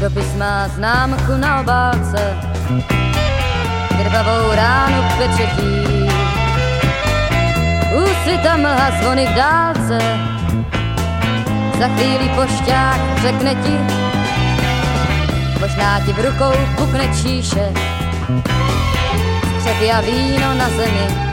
Dopis má známku na obálce, krvavou ránu k pečetí. Úsvita mlha, zvony v dálce, za chvíli pošťák řekne ti, možná ti v rukou pukne číše, střepy a víno na zemi.